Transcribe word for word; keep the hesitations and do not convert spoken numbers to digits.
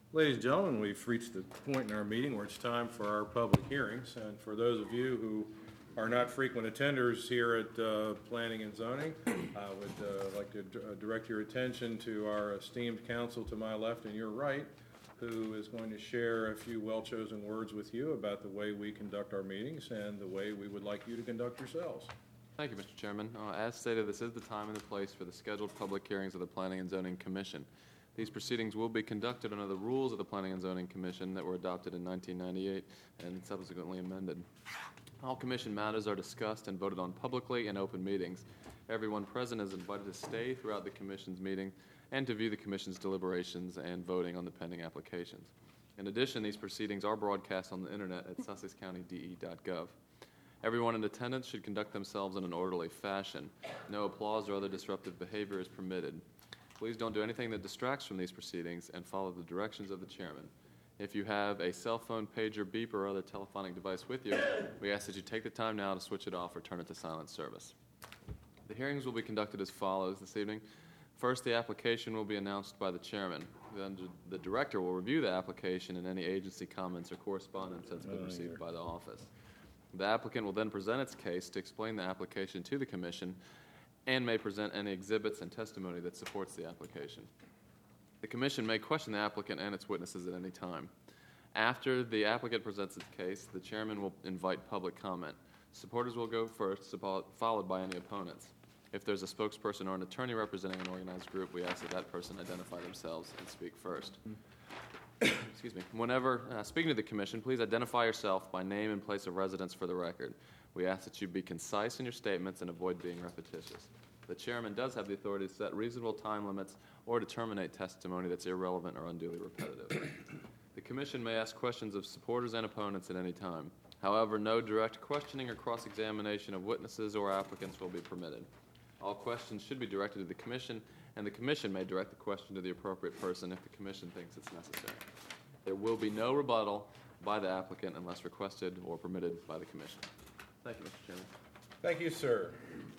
Ladies and gentlemen, we've reached the point in our meeting where it's time for our public hearings. And for those of you who are not frequent attenders here at uh, Planning and Zoning, I would uh, like to d- uh, direct your attention to our esteemed counsel to my left and your right, who is going to share a few well-chosen words with you about the way we conduct our meetings and the way we would like you to conduct yourselves. Thank you, Mister Chairman. Uh, as stated, this is the time and the place for the scheduled public hearings of the Planning and Zoning Commission. These proceedings will be conducted under the rules of the Planning and Zoning Commission that were adopted in nineteen ninety-eight and subsequently amended. All commission matters are discussed and voted on publicly in open meetings. Everyone present is invited to stay throughout the commission's meeting and to view the commission's deliberations and voting on the pending applications. In addition, these proceedings are broadcast on the internet at sussex county d e dot gov. Everyone in attendance should conduct themselves in an orderly fashion. No applause or other disruptive behavior is permitted. Please don't do anything that distracts from these proceedings and follow the directions of the chairman. If you have a cell phone, pager, beep, or other telephonic device with you, we ask that you take the time now to switch it off or turn it to silent service. The hearings will be conducted as follows this evening. First, the application will be announced by the chairman. Then the director will review the application and any agency comments or correspondence that's been received by the office. The applicant will then present its case to explain the application to the commission and may present any exhibits and testimony that supports the application. The commission may question the applicant and its witnesses at any time. After the applicant presents its case, the chairman will invite public comment. Supporters will go first, followed by any opponents. If there's a spokesperson or an attorney representing an organized group, we ask that that person identify themselves and speak first. Excuse me. Whenever uh, speaking to the commission, please identify yourself by name and place of residence for the record. We ask that you be concise in your statements and avoid being repetitious. The chairman does have the authority to set reasonable time limits or to terminate testimony that's irrelevant or unduly repetitive. The commission may ask questions of supporters and opponents at any time. However, no direct questioning or cross-examination of witnesses or applicants will be permitted. All questions should be directed to the commission, and the commission may direct the question to the appropriate person if the commission thinks it's necessary. There will be no rebuttal by the applicant unless requested or permitted by the commission. Thank you, Mister Chairman. Thank you, sir.